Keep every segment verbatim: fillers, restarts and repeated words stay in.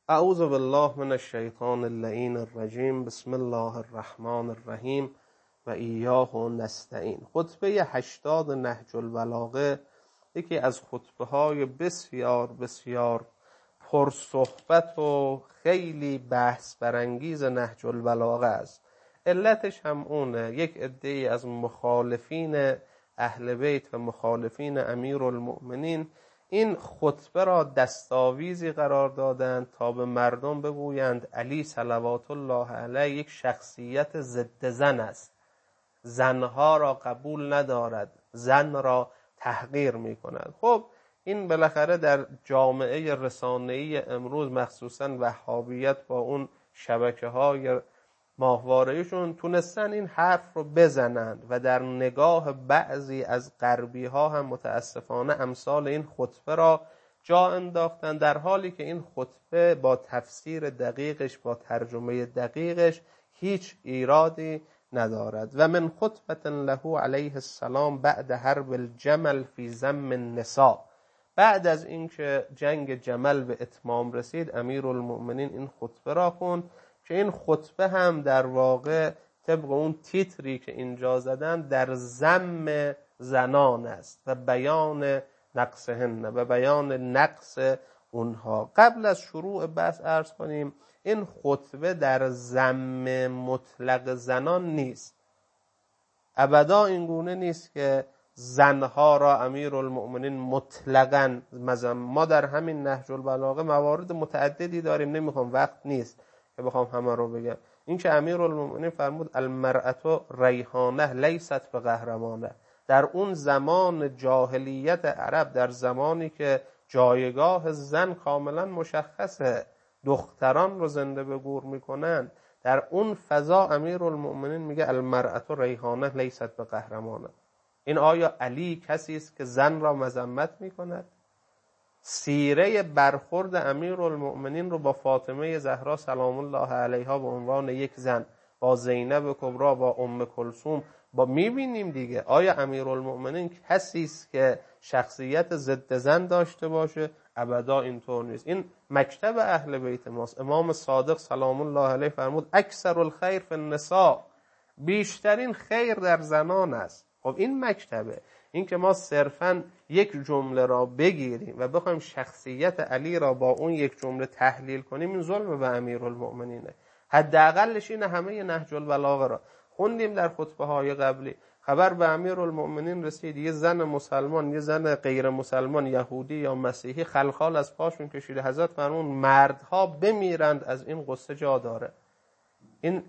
اعوذ بالله من الشیطان اللعین الرجیم. بسم الله الرحمن الرحیم و ایاه نستعین. خطبه هشتاد نهج البلاغه یکی از خطبه های بسیار بسیار پرصحبت و خیلی بحث برانگیز نهج البلاغه است. علتش هم اونه، یک عده‌ای از مخالفین اهل بیت و مخالفین امیرالمؤمنین این خطبه را دستاویزی قرار دادند تا به مردم بگویند علی صلوات الله علیه یک شخصیت ضد زن است، زنها را قبول ندارد، زن را تحقیر می کند. خب این بالاخره در جامعه رسانه‌ای امروز مخصوصاً وهابیت با اون شبکه های ماهواره‌ایشون تونستن این حرف رو بزنند و در نگاه بعضی از غربی ها هم متاسفانه امثال این خطبه را جا انداختن، در حالی که این خطبه با تفسیر دقیقش، با ترجمه دقیقش هیچ ایرادی ندارد. و من خطبه له علیه السلام بعد حرب الجمل فی ذم النساء، بعد از اینکه جنگ جمل به اتمام رسید امیرالمؤمنین این خطبه را خوند که این خطبه هم در واقع طبق اون تیتری که اینجا زدن در ذم زنان است و بیان نقصهن و بیان نقص اونها. قبل از شروع بحث عرض کنیم این خطبه در ذم مطلق زنان نیست، ابدا این گونه نیست که زنها را امیرالمؤمنین مطلقاً مذم. ما در همین نهج البلاغه موارد متعددی داریم، نمیخوام، وقت نیست که بخوام همه رو بگم. این که امیرالمؤمنین فرمود المرأة ریحانه لیست بقهرمانه، در اون زمان جاهلیت عرب، در زمانی که جایگاه زن کاملا مشخصه، دختران رو زنده به گور میکنن، در اون فضا امیرالمؤمنین میگه المرأة ریحانه لیست بقهرمانه. این آیا علی کسی است که زن را مذمت میکند؟ سیره برخورد امیرالمؤمنین رو با فاطمه زهرا سلام الله علیها به عنوان یک زن، با زینب کبرا، با ام کلثوم با میبینیم دیگه. آیا امیرالمؤمنین کسی است که شخصیت ضد زن داشته باشه؟ ابدا اینطور نیست. این مکتب اهل بیت ماست. امام صادق سلام الله علیه فرمود اکثر الخیر فی النساء، بیشترین خیر در زنان است. خب این مکتبه. این که ما صرفاً یک جمله را بگیریم و بخوایم شخصیت علی را با اون یک جمله تحلیل کنیم، این ظلم به امیرالمؤمنینه. حداقلش اینه. همه نهج البلاغه را خوندیم در خطبه های قبلی، خبر به امیرالمؤمنین رسید یه زن مسلمان، یه زن غیر مسلمان، یهودی یا مسیحی، خلخال از پاشون کشیده. حضرت فرمون مردها بمیرند از این قصه جا داره. این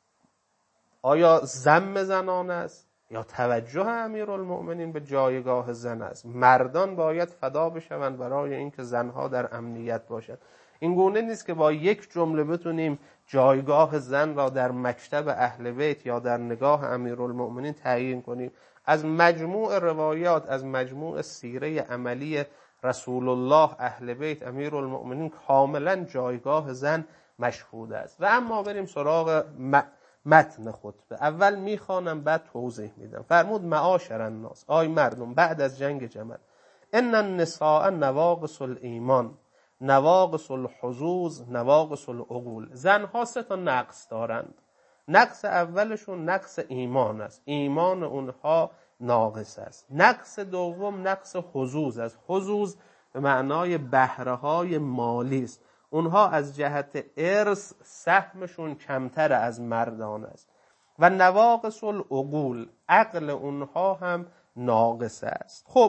آیا ذم زنان است یا توجه امیرالمؤمنین به جایگاه زن است؟ مردان باید فدا بشوند برای اینکه زنها در امنیت باشند. این گونه نیست که با یک جمله بتونیم جایگاه زن را در مکتب اهل بیت یا در نگاه امیرالمؤمنین تعیین کنیم. از مجموع روایات، از مجموع سیره عملی رسول الله اهل بیت امیرالمؤمنین کاملا جایگاه زن مشهود است. و اما بریم سراغ م... متن خطبه. اول میخوانم بعد توضیح میدم. فرمود معاشر الناس، آی مردم، بعد از جنگ جمل، ان النساء نواقص الایمان، نواقص الحظوظ، نواقص العقول. زنها سه تا نقص دارند. نقص اولشون نقص ایمان است، ایمان اونها ناقص است. نقص دوم نقص حظوظ است. حظوظ به معنای بهره های مالی است. اونها از جهت ارث سهمشون کمتر از مردان است. و نواقص العقول، عقل اونها هم ناقص است. خب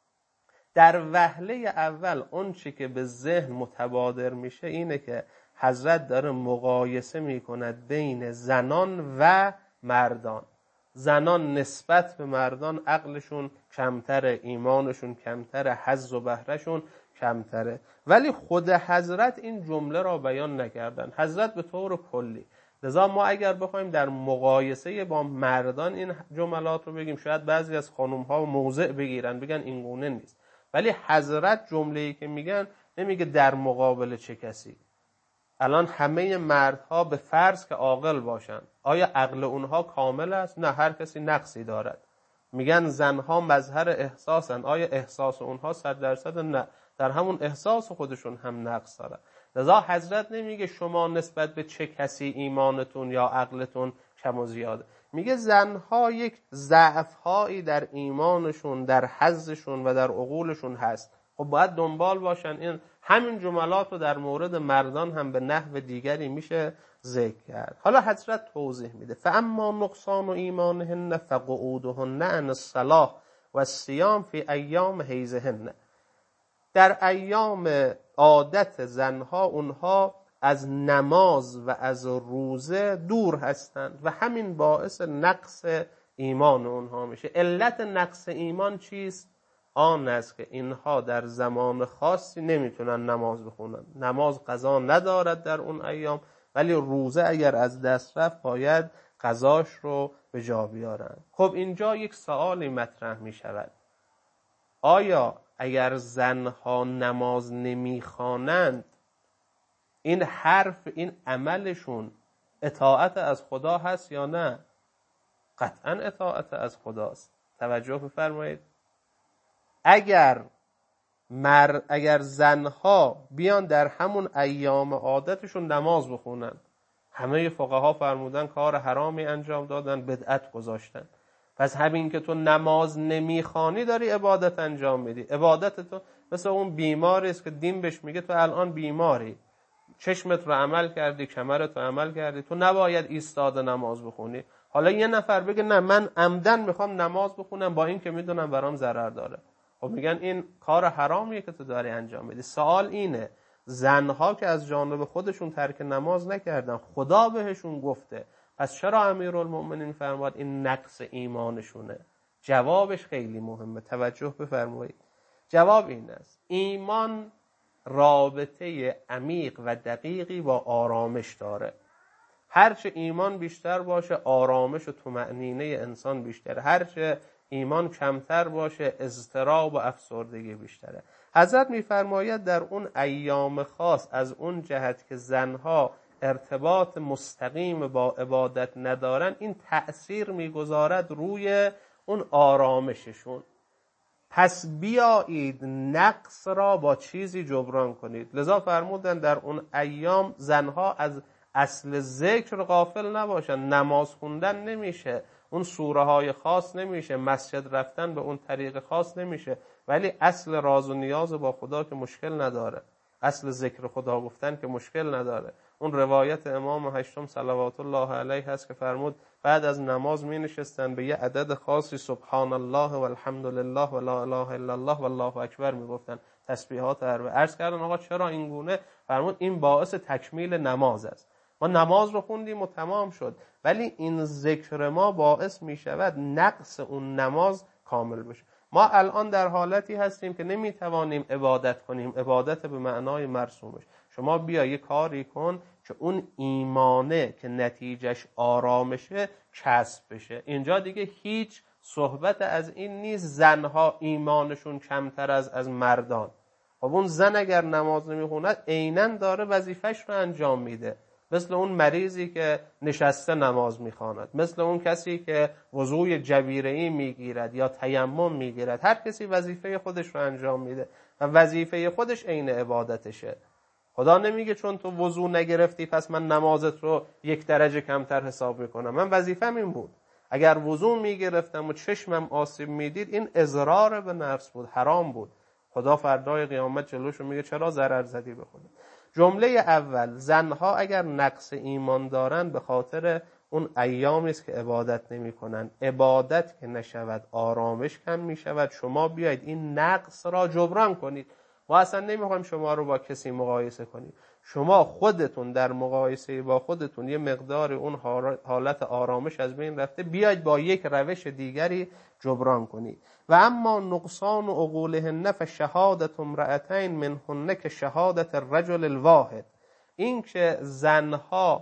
در وهله اول اون چی که به ذهن متبادر میشه اینه که حضرت داره مقایسه میکند بین زنان و مردان. زنان نسبت به مردان عقلشون کمتره، ایمانشون کمتره، حظ و بهرهشون کمتره. ولی خود حضرت این جمله را بیان نکردن، حضرت به طور کلی. لذا ما اگر بخوایم در مقایسه با مردان این جملات رو بگیم، شاید بعضی از خانم ها موضع بگیرن بگن این گونه نیست. ولی حضرت جمله‌ای که میگن نمیگه در مقابل چه کسی. الان همه مردها به فرض که عاقل باشن، آیا عقل اونها کامل است؟ نه، هر کسی نقصی دارد. میگن زنها مظهر احساسن، آیا احساس اونها صد درصد؟ نه، در همون احساس خودشون هم نقص دارن. لذا حضرت نمیگه شما نسبت به چه کسی ایمانتون یا عقلتون کم و زیاده، میگه زنها یک ضعف‌هایی در ایمانشون، در حظشون و در عقولشون هست. خب باید دنبال باشن. این همین جملات رو در مورد مردان هم به نحو دیگری میشه ذکر کرد. حالا حضرت توضیح میده فاما نقصان ایمانهن فقعودهن عن الصلاة و الصیام فی ایام حیضهن. در ایام عادت زنها اونها از نماز و از روزه دور هستند و همین باعث نقص ایمان اونها میشه. علت نقص ایمان چیست؟ آن است که اینها در زمان خاصی نمیتونن نماز بخونن. نماز قضا ندارد در اون ایام، ولی روزه اگر از دست رفت باید قضاش رو به جا بیارن. خب اینجا یک سوالی مطرح میشود، آیا اگر زنها نماز نمیخوانند این حرف، این عملشون اطاعت از خدا هست یا نه؟ قطعا اطاعت از خداست. توجه بفرمایید. اگر مر اگر زنها بیان در همون ایام عادتشون نماز بخونن، همه فقها فرمودن کار حرامی انجام دادن، بدعت گذاشتن. پس همین که تو نماز نمیخوانی داری عبادت انجام میدی. عبادت تو مثل اون بیماری است که دین بهش میگه تو الان بیماری، چشمت رو عمل کردی، کمرت رو عمل کردی، تو نباید ایستاده نماز بخونی. حالا یه نفر بگه نه من عمدن میخوام نماز بخونم با این که میدونم برام ضرر داره، خب میگن این کار حرامیه که تو داری انجام میدی. سوال اینه، زنها که از جانب خودشون ترک نماز نکردن، خدا بهشون گفته، پس چرا امیرالمؤمنین فرمود این نقص ایمانشونه؟ جوابش خیلی مهمه، توجه بفرمایید. جواب این است، ایمان رابطه عمیق و دقیقی با آرامش داره. هرچه ایمان بیشتر باشه آرامش و طمأنینه انسان بیشتره، هرچه ایمان کمتر باشه اضطراب و افسردگی بیشتره. حضرت میفرماید در اون ایام خاص از اون جهت که زنها ارتباط مستقیم با عبادت ندارن، این تأثیر میگذارد روی اون آرامششون. پس بیایید نقص را با چیزی جبران کنید. لذا فرمودن در اون ایام زنها از اصل ذکر غافل نباشن. نماز خوندن نمیشه، اون سوره های خاص نمیشه، مسجد رفتن به اون طریق خاص نمیشه، ولی اصل راز و نیاز با خدا که مشکل نداره، اصل ذکر خدا گفتن که مشکل نداره. اون روایت امام هشتم صلوات الله علیه هست که فرمود بعد از نماز می نشستن به یه عدد خاصی سبحان الله و الحمد لله و لا اله الا الله و الله اکبر می گفتن، تسبیحات عربه. عرض کردن آقا چرا این گونه؟ فرمود این باعث تکمیل نماز است. ما نماز رو خوندیم و تمام شد، ولی این ذکر ما باعث می شود نقص اون نماز کامل بشه. ما الان در حالتی هستیم که نمی توانیم عبادت کنیم، عبادت به معنای مرسومش. شما بیا یه کاری کن که اون ایمانه که نتیجهش آرامشه کسب بشه. اینجا دیگه هیچ صحبت از این نیست زنها ایمانشون کمتر از از مردان. خب اون زن اگر نماز نمیخونه عیناً داره وظیفش رو انجام میده، مثل اون مریضی که نشسته نماز میخواند، مثل اون کسی که وضوء جبیره‌ای میگیرد یا تیمم میگیرد. هر کسی وظیفه خودش رو انجام میده و وظیفه خودش عین عبادتشه. خدا نمیگه چون تو وضو نگرفتی پس من نمازت رو یک درجه کمتر حساب میکنم. من وظیفه‌م این بود، اگر وضو میگرفتم و چشمم آسیب میدید این اضرار به نفس بود، حرام بود. خدا فردای قیامت جلوشو میگه چرا ضرر زدی به خودت. جمله اول، زنها اگر نقص ایمان دارن به خاطر اون ایامی است که عبادت نمی کنن. عبادت که نشود آرامش کم می شود. شما بیاید این نقص را جبران کنید. ما اصلا نمیخوایم شما رو با کسی مقایسه کنید. شما خودتون در مقایسه با خودتون یه مقدار اون حالت آرامش از بین رفته، بیاید با یک روش دیگری جبران کنید. و اما نقصان عقولهن فشهادت امرأتین منهن که شهادت الرجل الواحد. این که زنها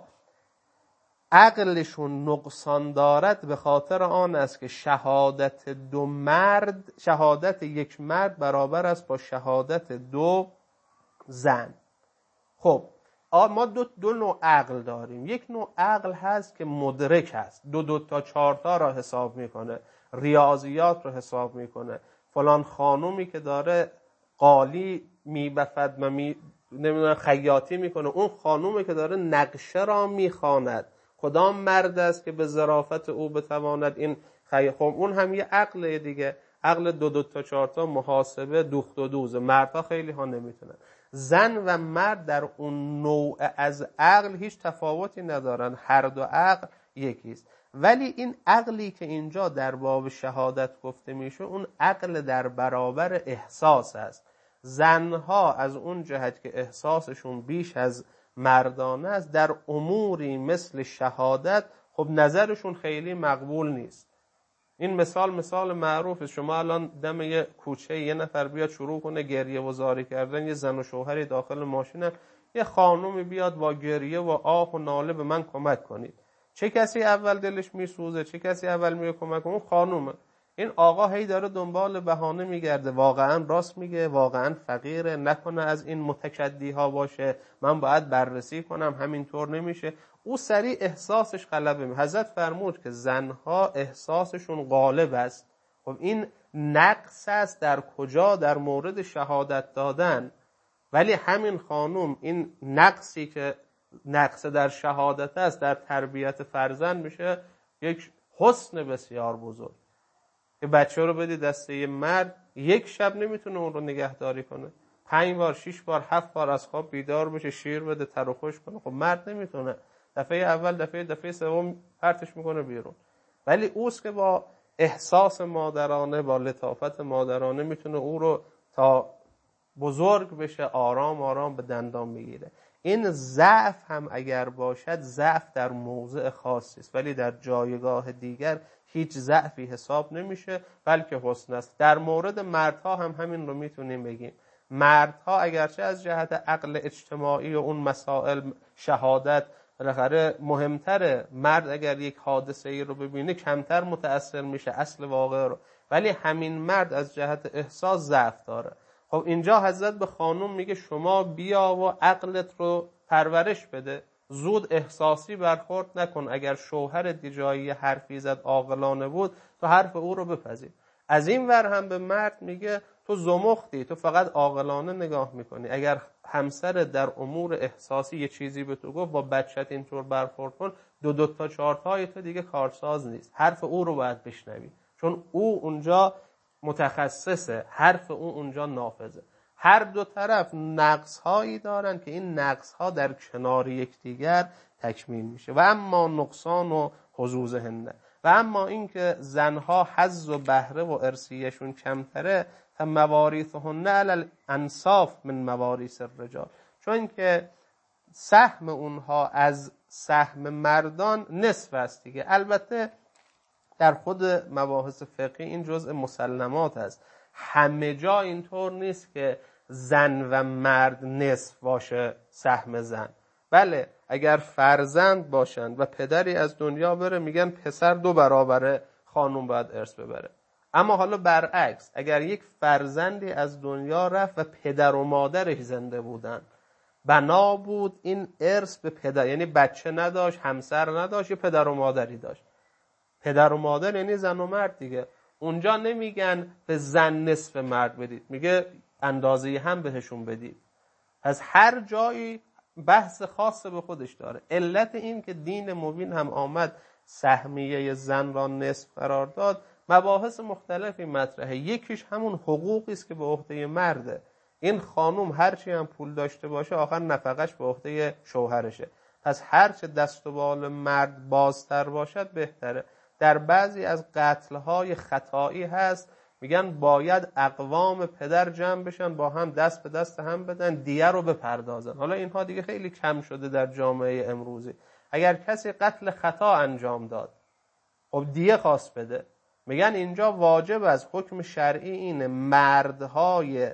عقلشون نقصان دارد به خاطر آن است که شهادت دو مرد، شهادت یک مرد برابر است با شهادت دو زن. خب ما دو, دو نوع عقل داریم. یک نوع عقل هست که مدرک هست، دو دو تا چهار تا را حساب میکنه، ریاضیات رو حساب میکنه. فلان خانومی که داره قالی میبفد و می نمیدونم خیاطی میکنه، اون خانومه که داره نقشه را میخواند کدام مرد است که به ظرافت او بتواند این خی... خب اون هم یه عقل دیگه، عقل دو دو تا چهار تا محاسبه دوخت و دوزه. مردها خیلی ها نمیتونن. زن و مرد در اون نوع از عقل هیچ تفاوتی ندارن، هر دو عقل یکیست. ولی این عقلی که اینجا در باب شهادت گفته میشه اون عقل در برابر احساس است. زنها از اون جهت که احساسشون بیش از مردانه است در اموری مثل شهادت خب نظرشون خیلی مقبول نیست. این مثال مثال معروفه. شما الان دم یه کوچه یه نفر بیاد شروع کنه گریه و زاری کردن، یه زن و شوهری داخل ماشینن، یه خانومی بیاد با گریه و آه و ناله به من کمک کنید، چه کسی اول دلش میسوزه؟ چه کسی اول میگه کمک کنه؟ اون خانومه. این آقا هی داره دنبال بهانه میگرده، واقعا راست میگه، واقعا فقیره، نکنه از این متکدی ها باشه، من باید بررسی کنم، همینطور نمیشه. او سریع احساسش غلبه می. حضرت فرمود که زنها احساسشون غالب است. خب این نقص است در کجا؟ در مورد شهادت دادن. ولی همین خانوم این نقصی که نقص در شهادت است در تربیت فرزند میشه یک حسن بسیار بزرگ. که بچه رو بدی دسته یه مرد، یک شب نمیتونه اون رو نگهداری کنه، پنج بار شش بار هفت بار از خواب بیدار بشه، شیر بده، تر و خوش کنه. خب مرد نمیتونه. دفعه اول دفعه دفعه سوم پرتش میکنه بیرون. ولی اوست که با احساس مادرانه، با لطافت مادرانه میتونه او رو تا بزرگ بشه آرام آرام به دندان میگیره. این ضعف هم اگر باشد ضعف در موضع خاصی است، ولی در جایگاه دیگر هیچ ضعفی حساب نمیشه، بلکه حسن است. در مورد مردها هم همین رو میتونیم بگیم. مردها اگرچه از جهت عقل اجتماعی و اون مسائل شهادت بالاخره مهمتره، مرد اگر یک حادثه ای رو ببینه کمتر متأثر میشه اصل واقع رو، ولی همین مرد از جهت احساس ضعف داره. خب اینجا حضرت به خانوم میگه شما بیا و عقلت رو پرورش بده، زود احساسی برخورد نکن. اگر شوهر دیجایی حرفی زد عاقلانه بود تو حرف او رو بپذیر. از این ور هم به مرد میگه تو زمختی، تو فقط عاقلانه نگاه میکنی. اگر همسر در امور احساسی یه چیزی به تو گفت با بچت اینطور برخورد کن، دو دو تا چهار تای تو دیگه کارساز نیست، حرف او رو باید بشنوی، چون او اونجا متخصصه، حرف او اونجا نافذه. هر دو طرف نقص هایی دارن که این نقص ها در کنار یکدیگر تکمیل میشه. و اما نقصان و حظوظهن، و اما اینکه زنها حظ و بهره و ارثیه‌شون کمتره، فمواریثهن علی الانصاف من مواریث الرجال، چون که سهم اونها از سهم مردان نصف است دیگه. البته در خود مباحث فقهی این جزء مسلمات است، همه جا اینطور نیست که زن و مرد نصف باشه سهم زن. بله اگر فرزند باشند و پدری از دنیا بره میگن پسر دو برابر خانوم باید ارث ببره. اما حالا برعکس، اگر یک فرزندی از دنیا رفت و پدر و مادرش زنده بودن، بنا بود این ارث به پدر، یعنی بچه نداشت، همسر نداشت، یه پدر و مادری داشت. پدر و مادر یعنی زن و مرد دیگه. اونجا نمیگن به زن نصف مرد بدید، میگه اندازه هم بهشون بدید. از هر جایی بحث خاص به خودش داره. علت این که دین مبین هم آمد سهمیه زن را نصف قرار داد، مباحث مختلفی مطرحه. یکیش همون حقوقی است که به عهده مرده. این خانوم هرچی هم پول داشته باشه آخر نفقش به عهده شوهرشه، پس هرچه دست و بال مرد بازتر باشد بهتره. در بعضی از قتل‌های خطایی هست میگن باید اقوام پدر جمع بشن با هم دست به دست هم بدن دیه رو بپردازن. حالا اینها دیگه خیلی کم شده در جامعه امروزی. اگر کسی قتل خطا انجام داد خب دیه خواست بده، میگن اینجا واجب از حکم شرعی اینه مردهای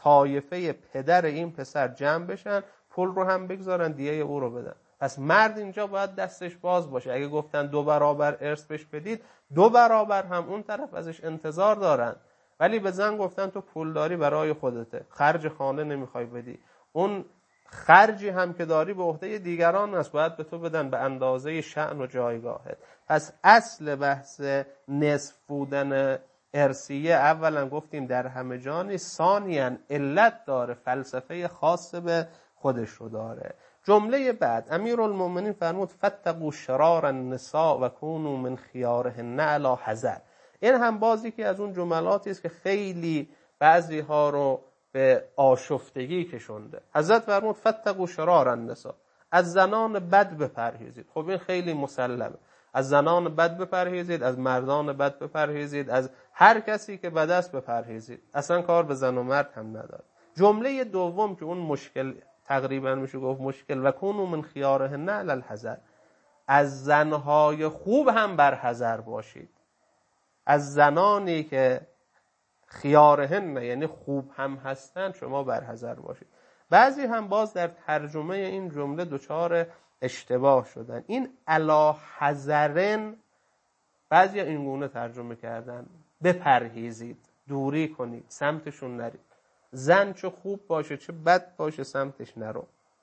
طایفه پدر این پسر جمع بشن، پول رو هم بگذارن دیه او رو بدن. پس مرد اینجا باید دستش باز باشه. اگه گفتن دو برابر ارث بهش بدید، دو برابر هم اون طرف ازش انتظار دارن. ولی به زن گفتن تو پول داری برای خودته، خرج خانه نمیخوای بدی، اون خرجی هم که داری به عهده دیگران است، باید به تو بدن به اندازه شأن و جایگاهت. پس اصل بحث نصف بودن ارثیه اولا گفتیم در همه جا نیست، ثانیاً علت داره، فلسفه خاص به خودش رو داره. جمله بعد امیرالمومنین فرمود فاتقوا شرار النساء و کونوا من خیارهن علی حذر. این هم بازی که از اون جملاتی است که خیلی بعضی ها رو به آشفتگی کشونده. حضرت فرمود فاتقوا شرار النساء، از زنان بد بپرهیزید. خب این خیلی مسلمه، از زنان بد بپرهیزید، از مردان بد بپرهیزید، از هر کسی که بد است بپرهیزید. اصلا کار به زن و مرد هم نداره. جمله دوم که اون مشکل تقریبا میشه گفت مشکل، و کونوا من خیارهن علی الحذر، از زنهای خوب هم بر حذر باشید. از زنانی که خیارهن یعنی خوب هم هستن شما بر حذر باشید. بعضی هم باز در ترجمه این جمله دچار اشتباه شدن. این علی حذرن بعضی این گونه ترجمه کردن بپرهیزید، دوری کنید، سمتشون نرید. زن چه خوب باشه چه بد باشه سمتش نرو،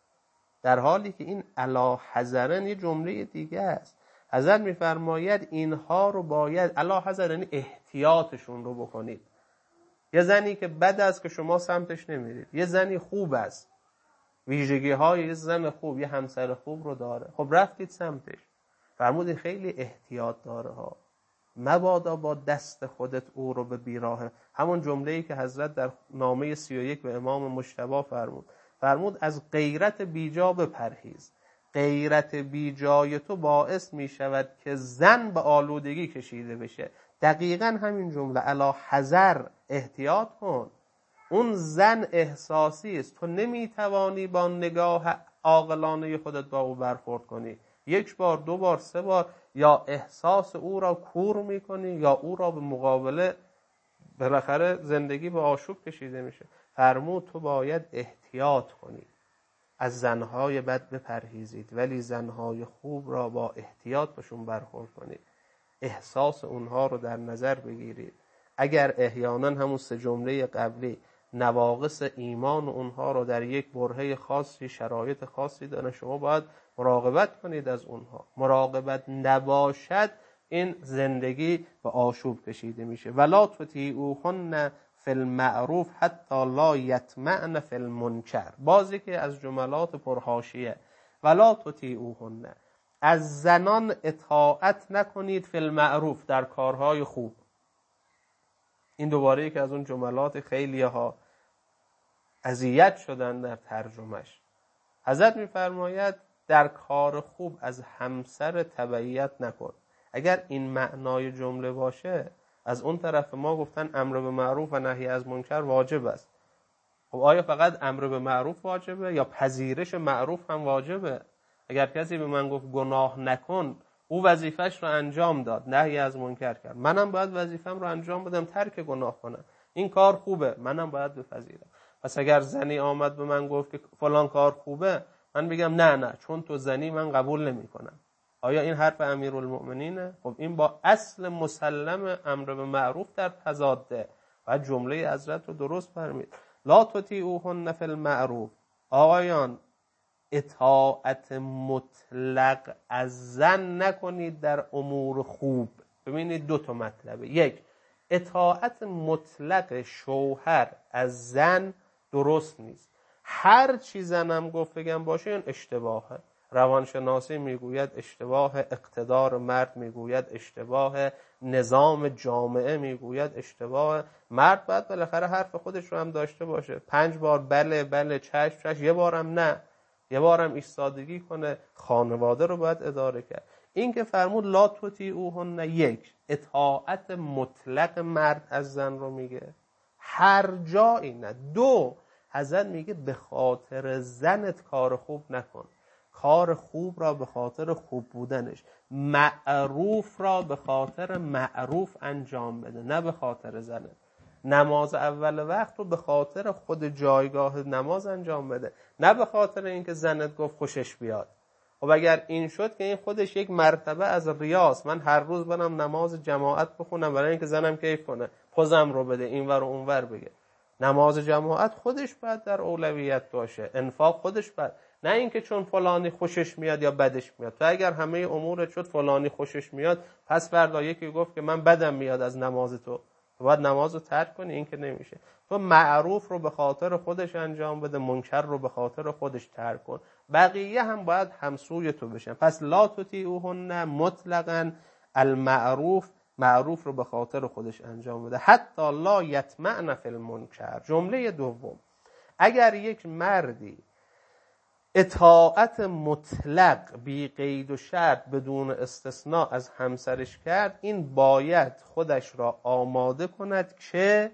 در حالی که این علی حذرن یه جمله دیگه است. حضرت میفرماید اینها رو باید علی حذر یعنی احتیاطشون رو بکنید. یه زنی که بد است که شما سمتش نمیرید، یه زنی خوب است، ویژگی های یه زن خوب، یه همسر خوب رو داره، خب رفتید سمتش. فرمودید خیلی احتیاط داره ها، مبادا با دست خودت او رو به بیراه. همون جمله‌ای که حضرت در نامه سی و یک به امام مجتبی فرمود، فرمود از غیرت بیجا بپرهیز. غیرت بیجای تو باعث می شود که زن به آلودگی کشیده بشه. دقیقاً همین جمله علی حذر، احتیاط کن. اون زن احساسی است، تو نمیتوانی با نگاه عاقلانه خودت با او برخورد کنی. یک بار، دو بار، سه بار، یا احساس او را کور میکنی یا او را به مقابله، بالاخره زندگی به آشوب کشیده میشه. فرمود تو باید احتیاط کنی، از زنهای بد بپرهیزید ولی زنهای خوب را با احتیاط بهشون برخورد کنید، احساس اونها رو در نظر بگیرید. اگر احیانا همون سه جمله قبلی نواقص ایمان اونها رو در یک برهه خاصی، شرایط خاصی دارن، شما باید مراقبت کنید از اونها. مراقبت نباشد این زندگی به آشوب کشیده میشه. ولا تطیعوهن فی المعروف حتی لا یطمعن فی المنکر. بازی که از جملات پرحاشیه. ولا تطیعوهن، از زنان اطاعت نکنید فی المعروف، در کارهای خوب. این دوباره که از اون جملات خیلی ها اذیت شدن در ترجمهش. حضرت میفرماید در کار خوب از همسر تبعیت نکن. اگر این معنای جمله باشه، از اون طرف ما گفتن امر به معروف و نهی از منکر واجب است. خب آیا فقط امر به معروف واجبه یا پذیرش معروف هم واجبه؟ اگر کسی به من گفت گناه نکن، او وظیفش رو انجام داد، نهی از منکر کرد، منم باید وظیفم رو انجام بدم، ترک گناه کنم. این کار خوبه، منم باید بپذیرم. پس اگر زنی آمد به من گفت که فلان کار خوبه، من بگم نه نه چون تو زنی من قبول نمی کنم. آیا این حرف امیرالمؤمنینه؟ خب این با اصل مسلم امر به معروف در تضاده. و جمله حضرت رو درست فرمید. لا تطیعوهن فی المعروف. آقایان اطاعت مطلق از زن نکنید در امور خوب. ببینید دو تا مطلبه. یک، اطاعت مطلق شوهر از زن درست نیست. هر چی زنم گفت بگم باشه این اشتباهه. روانشناسی میگوید اشتباه، اقتدار مرد میگوید اشتباه، نظام جامعه میگوید اشتباه. مرد باید بالاخره حرف خودش رو هم داشته باشه. پنج بار بله بله چشم چشم، یه بارم نه، یه بارم ایستادگی کنه. خانواده رو باید اداره کرد. این که فرمود لا تطیعوهن، یک، اطاعت مطلق مرد از زن رو میگه، هر جایی نه. دو، حضرت میگه به خاطر زنت کار خوب نکن. کار خوب را به خاطر خوب بودنش، معروف را به خاطر معروف انجام بده، نه به خاطر زنت. نماز اول وقت رو به خاطر خود جایگاه نماز انجام بده، نه به خاطر اینکه زنت گفت خوشش بیاد. خب اگر این شد که این خودش یک مرتبه از ریاست. من هر روز برم نماز جماعت بخونم برای اینکه زنم کیف کنه، پوزم رو بده، اینور و اونور بگه. نماز جماعت خودش باید در اولویت باشه، انفاق خودش باید، نه اینکه چون فلانی خوشش میاد یا بدش میاد. تو اگر همه امورت شد فلانی خوشش میاد، پس فردا یکی گفت که من بدم میاد از نماز تو، باید نماز رو ترک کنی؟ این که نمیشه. تو معروف رو به خاطر خودش انجام بده، منکر رو به خاطر خودش ترک کن، بقیه هم باید همسوی تو بشن. پس لا تطیعوهن مطلقاً، المعروف، معروف رو به خاطر خودش انجام بده، حتی لا یطمعن فی المنکر. جمله دوم، اگر یک مردی اطاعت مطلق بی قید و شرط بدون استثناء از همسرش کرد، این باید خودش را آماده کند که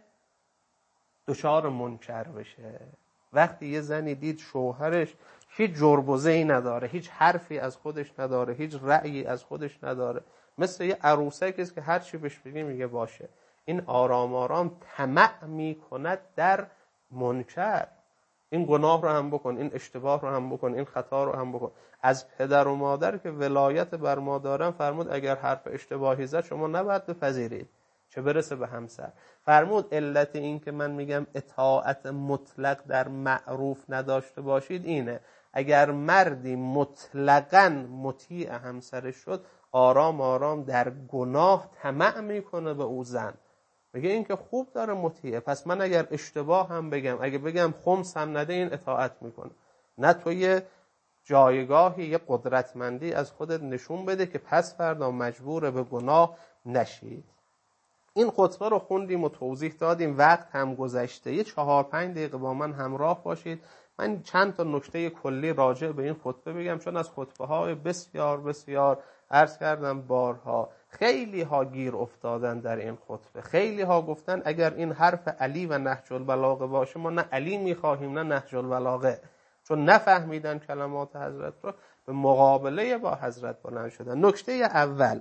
دچار منکر بشه. وقتی یه زنی دید شوهرش هیچ جربزه‌ای نداره، هیچ حرفی از خودش نداره، هیچ رأیی از خودش نداره، مثل یه عروسکی است که هر چی بهش بگی میگه باشه، این آرام آرام طمع میکند در منکر. این گناه رو هم بکن، این اشتباه رو هم بکن، این خطا رو هم بکن. از پدر و مادر که ولایت بر ما دارن فرمود اگر حرف اشتباهی زد شما نباید بپذیرید، چه برسه به همسر. فرمود علت این که من میگم اطاعت مطلق در معروف نداشته باشید اینه، اگر مردی مطلقاً مطیع همسرش شد، آرام آرام در گناه طمع میکنه به او زن، میگه این که خوب داره مطیعه، پس من اگر اشتباه هم بگم، اگه بگم خمس هم نده، این اطاعت میکنه. نه تو یه جایگاهی، یه قدرتمندی از خودت نشون بده که پس فردا مجبور به گناه نشید. این خطبه رو خوندیم و توضیح دادیم، وقت هم گذشته. یه چهار پنج دقیقه با من همراه باشید، من چند تا نکته کلی راجع به این خطبه بگم، چون از خطبه های بسیار بسیار عرض کردم بارها خیلی ها گیر افتادن در این خطبه. خیلی ها گفتن اگر این حرف علی و نهج البلاغه باشه ما نه علی میخواهیم نه نهج البلاغه، چون نفهمیدن کلمات حضرت رو، به مقابله با حضرت بلند شدن. نکته اول،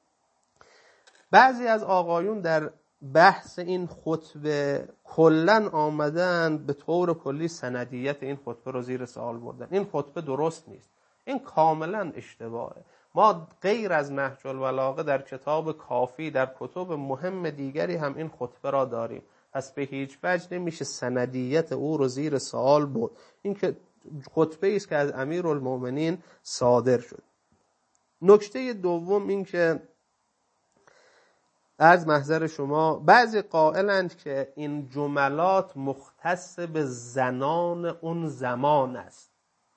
بعضی از آقایون در بحث این خطبه کلن آمدن به طور کلی سندیت این خطبه رو زیر سوال بردن. این خطبه درست نیست، این کاملا اشتباهه. ما غیر از نهج البلاغه در کتاب کافی، در کتب مهم دیگری هم این خطبه را داریم، پس به هیچ وجه نمیشه سندیت او رو زیر سوال برد. این که خطبه است که از امیرالمومنین صادر شد. نکته دوم این که از محضر شما، بعضی قائلند که این جملات مختص به زنان اون زمان است،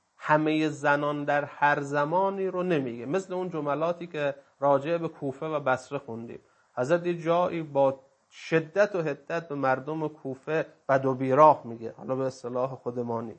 همه زنان در هر زمانی رو نمیگه، مثل اون جملاتی که راجع به کوفه و بصره خوندیم. حضرت یه جایی با شدت و حدت به مردم کوفه بد و بیراه میگه، حالا به اصطلاح خودمانی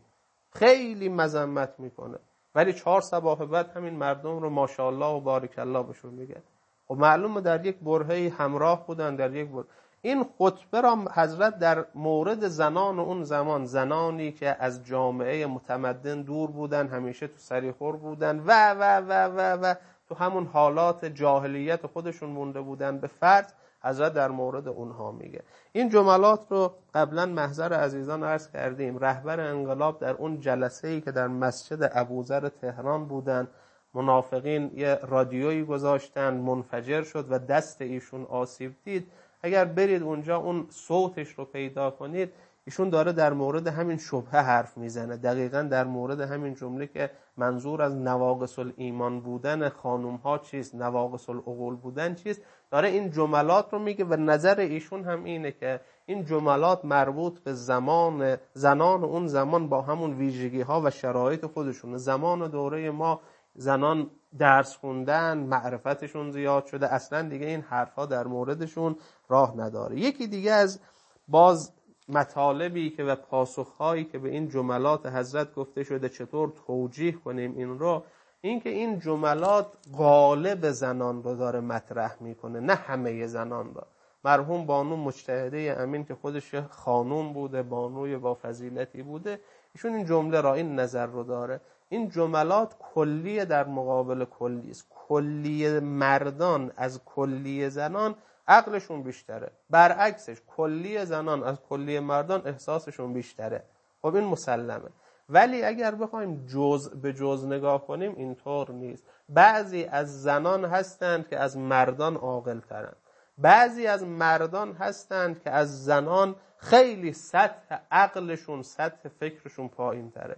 خیلی مذمت میکنه، ولی چهار صباح بعد همین مردم رو ماشاءالله و بارک الله بهشون میگه. و معلومه در یک برهه همراه بودن، در یک بره. این خطبه را حضرت در مورد زنان اون زمان، زنانی که از جامعه متمدن دور بودن، همیشه تو سریخور بودن و و و و و تو همون حالات جاهلیت خودشون مونده بودن به فرض، حضرت در مورد اونها میگه. این جملات رو قبلا محضر عزیزان عرض کردیم. رهبر انقلاب در اون جلسه‌ای که در مسجد ابوذر تهران بودن، منافقین یه رادیویی گذاشتن، منفجر شد و دست ایشون آسیب دید. اگر برید اونجا اون صوتش رو پیدا کنید، ایشون داره در مورد همین شبهه حرف میزنه، دقیقاً در مورد همین جمله که منظور از نواقص الایمان بودن خانوم ها چیست، نواقص العقول بودن چیست، داره این جملات رو میگه. و نظر ایشون هم اینه که این جملات مربوط به زمان زنان اون زمان با همون ویژگی ها و شرایط خودشون. زمان و دوره ما زنان درس خوندن، معرفتشون زیاد شده، اصلا دیگه این حرفا در موردشون راه نداره. یکی دیگه از باز مطالبی که و پاسخهایی که به این جملات حضرت گفته شده چطور توجیه کنیم این رو، این که این جملات غالب زنان رو داره مطرح میکنه، نه همه زنان رو. مرحوم بانو مجتهده امین که خودش خانوم بوده، بانوی با فضیلتی بوده، ایشون این جمله را، این نظر رو داره. این جملات کلیه در مقابل کلی است. کلیه مردان از کلیه زنان عقلشون بیشتره، برعکسش کلیه زنان از کلیه مردان احساسشون بیشتره. خب این مسلمه. ولی اگر بخوایم جز به جز نگاه کنیم اینطور نیست. بعضی از زنان هستند که از مردان عاقل ترند، بعضی از مردان هستند که از زنان خیلی سطح عقلشون، سطح فکرشون پایین تره.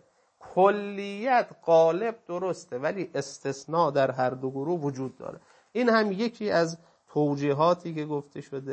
کلیت غالب درسته، ولی استثناء در هر دو گروه وجود داره. این هم یکی از توجیهاتی که گفته شده.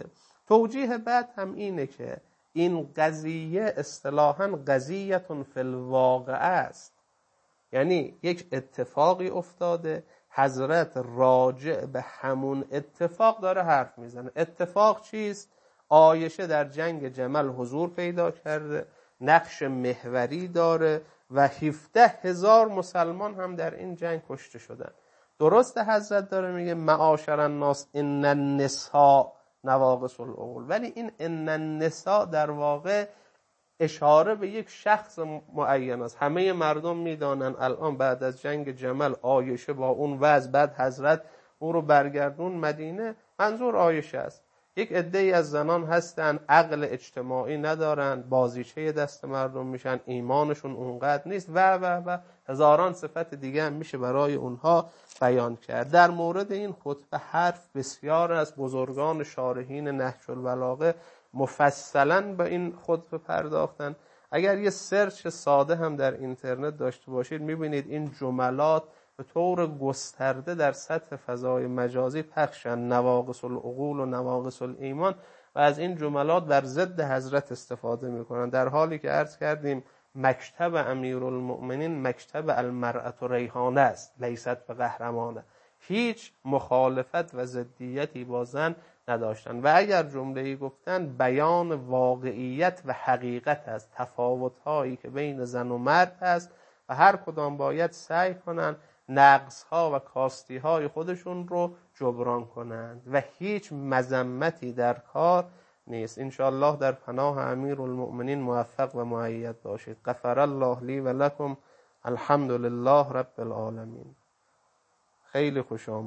توجیه بعد هم اینه که این قضیه اصطلاحاً قضیتون فی الواقع است، یعنی یک اتفاقی افتاده، حضرت راجع به همون اتفاق داره حرف میزنه. اتفاق چیست؟ عایشه در جنگ جمل حضور پیدا کرده، نقش محوری داره و هفده هزار مسلمان هم در این جنگ کشته شدن. درست حضرت داره میگه معاشر الناس ان النساء نواقص العقول، ولی این ان النساء در واقع اشاره به یک شخص معین است. همه مردم میدانن الان بعد از جنگ جمل عایشه با اون وضع، بعد حضرت او رو برگردون مدینه، منظور عایشه است. یک عده‌ای از زنان هستن عقل اجتماعی ندارن، بازیچه دست مردم میشن، ایمانشون اونقدر نیست و و و هزاران صفت دیگه هم میشه برای اونها بیان کرد. در مورد این خطبه حرف بسیار از بزرگان شارحین نهج البلاغه مفصلا به این خطبه پرداختن. اگر یه سرچ ساده هم در اینترنت داشته باشید میبینید این جملات به طور گسترده در سطح فضای مجازی پخشن، نواقص العقول و نواقص الایمان، و از این جملات بر ضد حضرت استفاده میکنن، در حالی که عرض کردیم مکتب امیرالمؤمنین مکتب المرأة ریحانه است، لیست به قهرمانه. هیچ مخالفت و ضدیتی با زن نداشتن و اگر جمله‌ای گفتن بیان واقعیت و حقیقت است، تفاوت‌هایی که بین زن و مرد است و هر کدام باید سعی کنن نقص‌ها و کاستی‌های خودشون رو جبران کنند و هیچ مذمتی در کار نیست. انشاءالله در پناه امیرالمؤمنین موفق و مؤید باشید. غفر الله لی و لکم. الحمد لله رب العالمین. خیلی خوش آمد.